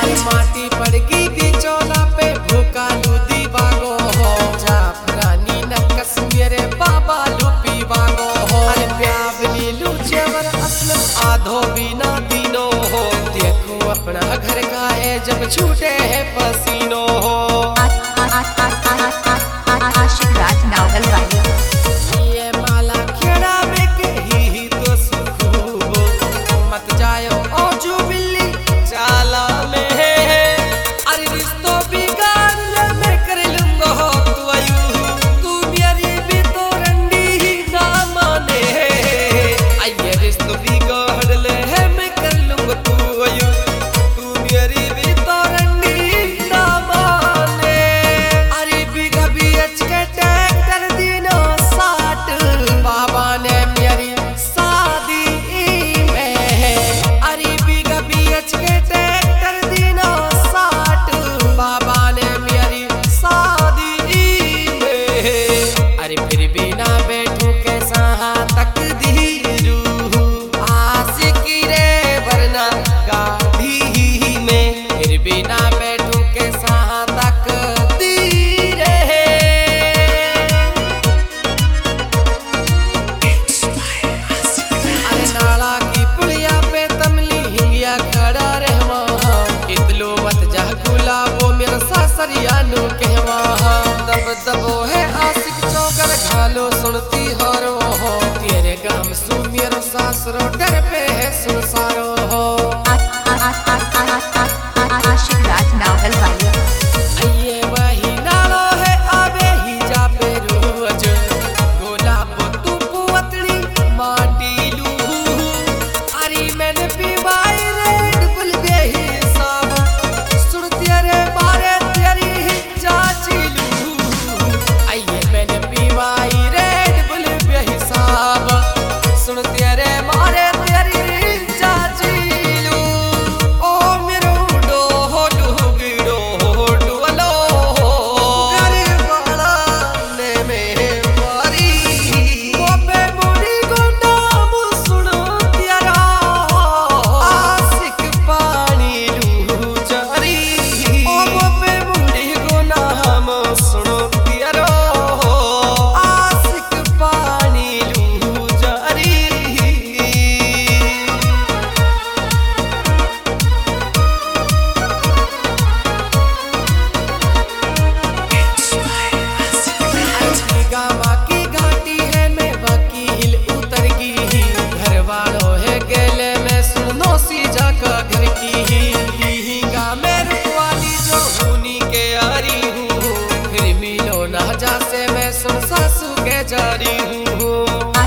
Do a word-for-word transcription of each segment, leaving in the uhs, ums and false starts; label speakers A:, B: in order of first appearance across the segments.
A: अरे माटी पड़गी बिचौला पे भूखा लूदी बागो हो जाफरानी नक्कस मेरे बाबा लुपी बागो हो अरे प्यावली लूचेवर असलम आधो बिना दिनो हो देखो अपना घर का है जब छूटे है पसीनो हो
B: आशिक राज नावल वाली
A: ये माला खेड़ा में के ही तो सुखूब मत जायो ओ जो बिल्ली चाला में अरे रिश्तों बिगाड़ ले मैं कर लूंगा हो तू आयु तू मेरी भी तो रंडी ना माने आये रिश्तों बिगाड़ ले मैं कर लूंगा तू आयु तू मेरी भी तो रंडी ना माने अरे बिगा भी अचके ट्रैक्टर दिनो साठ बाबा ने मेरी शादी में अरे बिगा भी अचके ट्रैक्टर दिनो साठ बाबा ने मेरी शादी में अरे फिर भी ना बैठू कैसा तक धीरू आशिकी रे वरना गाड़ी में फिर भी ना बैठू कैसा तक धीरे अरे नाला की पुलिया पे तमली हिंगिया खड़ा रहवा इतलो मत जा गुलाबो मेरा सासरिया नु कहवा दब दबो है आशिक चौगर घालो सुनती हरो हो तेरे गाम सु मेरो सासरो डर पे है सुसारो हो
B: आशिक राज नावल वाली
A: ये वही नालो है आवे ही जा पे रोज गुलाब तू पुवतड़ी माटी लू अरे मैंने पीवाई रेड बुल दे हिसाब सुन तेरे बारे तेरी चाची लू आइए मैंने पीवाई रेड बुल दे हिसाब सुन तेरे मारे तेरी चाची लू ओ मेरो डोहो डुगिड़ो डुअलो गरीबाला ने मेरे मारी मोपे मुड़ी को नाम सुनो तेरा आशिक पानी लू जारी ओ मोपे मुड़ी को नाम सुनो तेरा आशिक पानी लू जारी अच्छी गामा की घाटी है मैं वकील उतर गई घर वालों है गेले में सुनो सी जाका घर की हींगा में रुकवाली जो हुनी के आरी हूँ फिर मिलो ना जा से मैं सुन सासू के जारी हूँ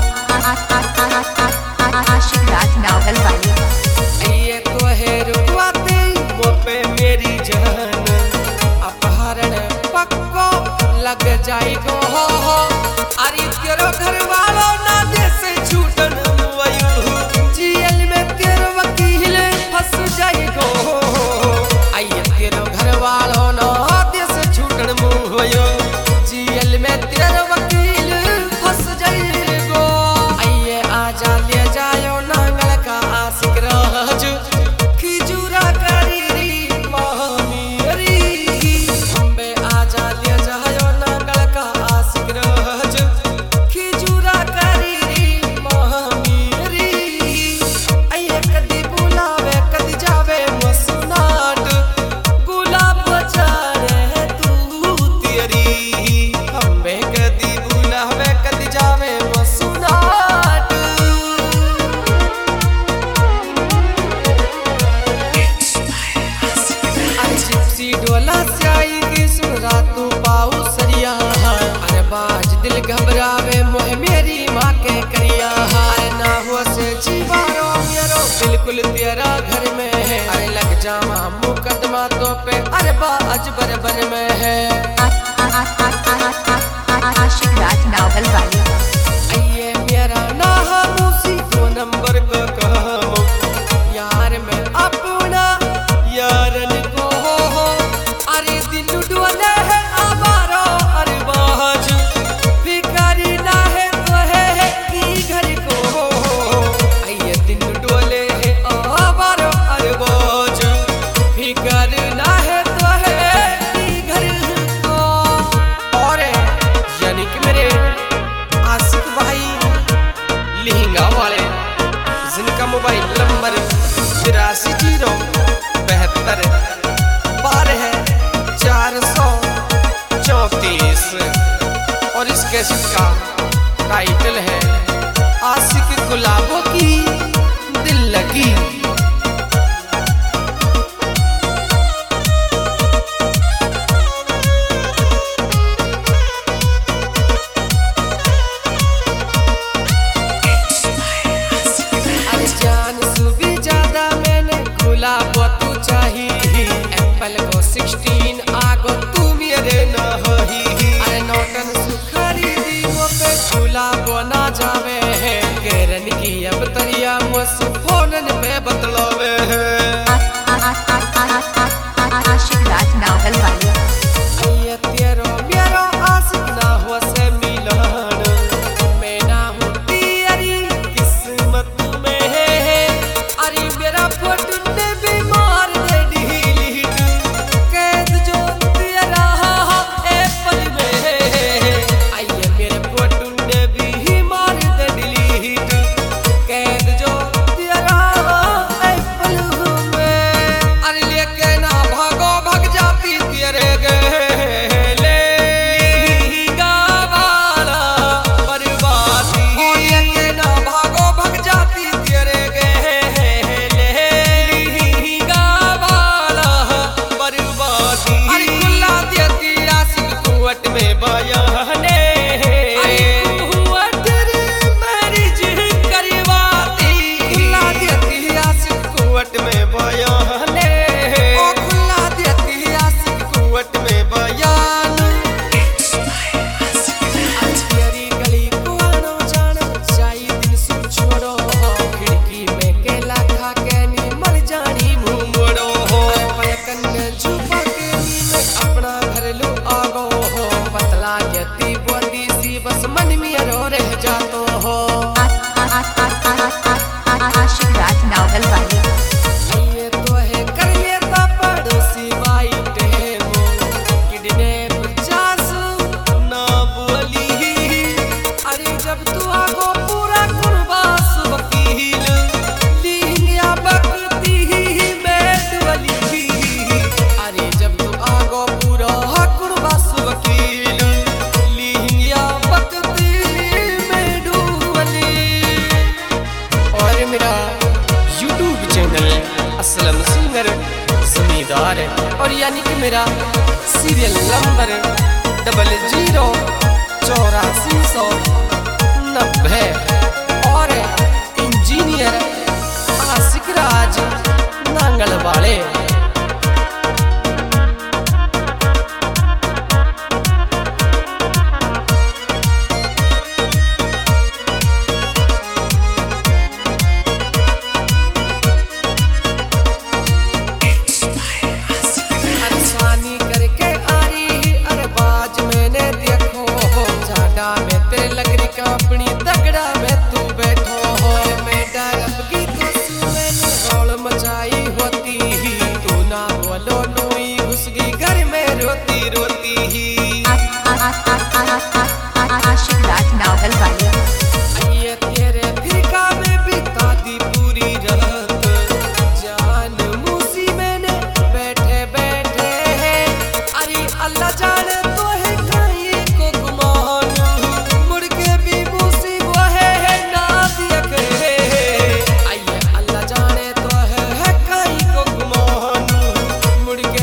B: आशिक राज नावल वाली
A: ये तो है रुकवाते वो पे मेरी जान अपहरण पक्को लग जाई गो हो हो अरे तेरो घर वालों ना दे से छूटन मुआयु जेल में तेरो वकील फंस जाई गो आइए तेरो घर वालों ना दे से छूटन मुआयु जेल में तेरो वकील फंस जाई गो आइए आजा ले जायो नांगल का आशिक राज खिजूरा करी री मामीरी अम्बे आजा ले जायो नांगल का आशिक राज खिजूरा करी री मामीरी आइए कदी बुलावे कदी जावे मसनाट गुलाब बचारे तू तेरी अम्बे कदी बुलावे कदी जावे मसनाट जिप्सी डोला से आई की सुन रातू पाऊ सरिया अरे बाज दिल घबरावे मोह मेरी माँ के करिया अरे ना हो से जीवारो मेरो बिल्कुल तेरा घर में है अरे लग जावा मुकदमा तो पे अरे बाज बरबर में है
B: आशिक राज नावल वाली
A: ये मेरा नाम उसी दो नंबर का काम यार मैं अपना यारन को अरे दिल डोले है आवारा अरे बाज भिखारी ना है तो है की घर को आइए दिल डोले है आवारा अरे बाज भिखारी करना है तो है घर को। और यानी कि मेरे आशिक भाई लहंगा वाले जिनका मोबाइल नंबर तिरासी जीरो बहत्तर बारह चार सौ चौतीस और इस कैसेट का टाइटल है आशिक गुलाबों की दिल लगी। गुलाबो तू चाहिए एप्पल को सिक्सटीन आगो तू मेरे न होही। अरे नौटन सुखरी दीवो पे गुलाबो ना जावे है केरन की अब तरिया मुस फोनन पे बतलावे है।
B: आशिक राज नावल वाली
A: ये तेरो मेरो आशिक ना हो से मिलन मैं ना हूँ तेरी किस्मत में है। अरे मेरा फोटो बस मन में रो रह जातो हो।
B: आशिक राज नावल वाली
A: ये तो है कर लेता पड़ोसी भाई टेमो किडनैप जासू ना बोली। अरे जब तू आगो पूरा कुर्बास वकील लिंगिया बकती बैठ वाली। अरे जब तू आगो पूरा कुर्बास वकील मेरा यूट्यूब चैनल असलम सिंगर जमींदार है और यानी कि मेरा सीरियल नंबर डबल जीरो चौरासी सौ नब्बे और इंजीनियर आशिक राज नांगल वाले। अपनी तगड़ा में तू बैठो हो मैं डरब की तो मैंने रौल मचाई होती ही तू ना बोलो नोई घुस गई घर में रोती रोती ही।
B: आशिक राज नावल वाली
A: ये तेरे फिरका में बिता दी पूरी रात जान मूसी मैंने बैठे बैठे है। अरे अल्लाह जाने तो है कहीं को गुमान मुड़ के भी मूसी वो है ना दिया के। आइए अल्लाह जाने तो है कहीं को गुमान मुड़ के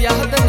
A: याद